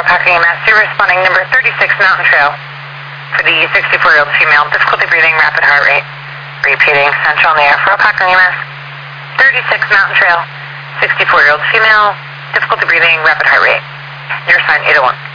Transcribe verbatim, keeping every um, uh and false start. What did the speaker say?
Packer E M S. You're responding number thirty-six Mountain Trail for the sixty-four-year-old female, difficulty breathing, rapid heart rate. Repeating, Central on the air for Packer E M S. thirty-six Mountain Trail, sixty-four-year-old female, difficulty breathing, rapid heart rate. Your sign eight oh one.